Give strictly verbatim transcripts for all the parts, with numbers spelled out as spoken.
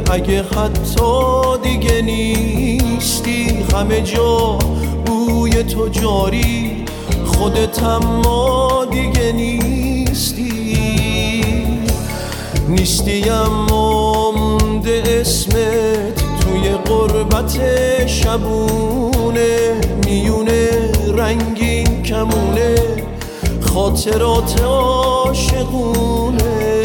اگه حتی دیگه نیستی، همه جا بوی تو جاری، خودت اما دیگه نیستی. نیستی اما مونده اسمت توی غربت شبونه، میونه رنگین کمونه خاطرات عاشقونه.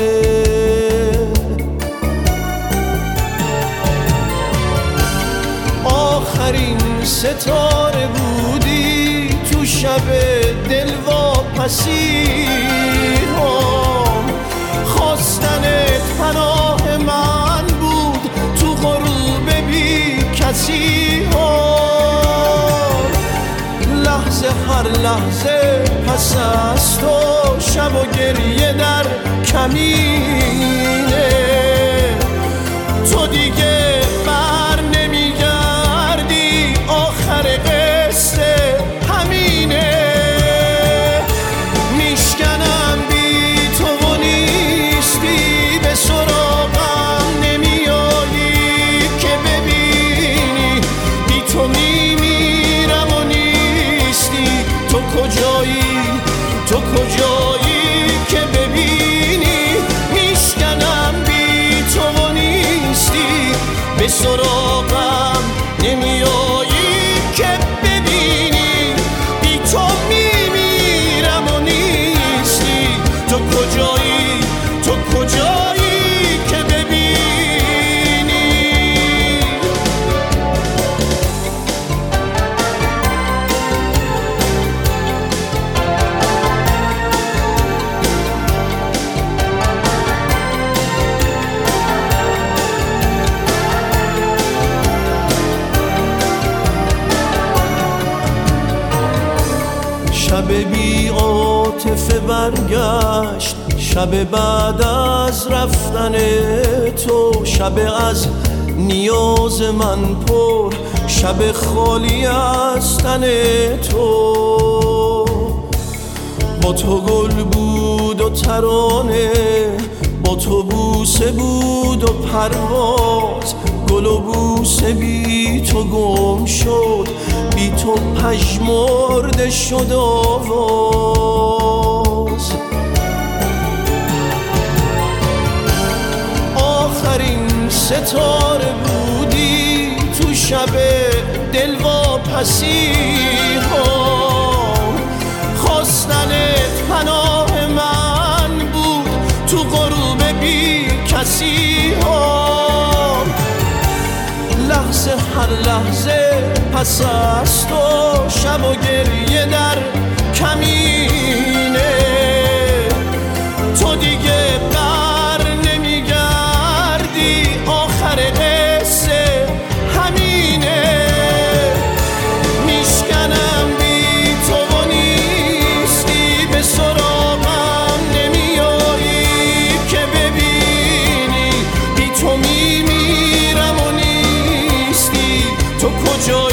آخرین ستاره بودی تو شب دلواپسی هم، خواستنت پناه من بود تو غروب بی کسی هم. لحظه هر لحظه پس از تو شب و گریه در کمینه، تو دیگه بر نمیگردی، آخر قصه همینه. میشکنم بی تو و نیستی، به سراغم نمیایی که ببینی، بی تو میمیرم و نیستی. تو کجایی تو کجایی که ببینی، میشکنم بی تو و نیستی، به سراغم نمیایی که ببینی، بی تو میمیرم و نیستی. تو کجایی تو کجایی که ببینی. شب بی عاطفه برگشت، شب بعد از رفتن تو، شب از نیاز من پر، شب خالی از تن تو. با تو گل بود و ترانه، با تو بوسه بود و پرواز، گل و بوسه بی تو گم شد، بی تو پژمرده شد آواز. آخرین ستاره بودی تو شب دلواپسی ها، خواستنت پناه من بود تو غروب بی کسی ها. لحظه هر لحظه پس از تو شب و گریه در کمینه، تو دیگه بر نمیگردی، آخر قصه همینه. میشکنم بی تو و نیستی، به سراغم نمیایی که ببینی، بی تو میمیرم و نیستی. تو کجا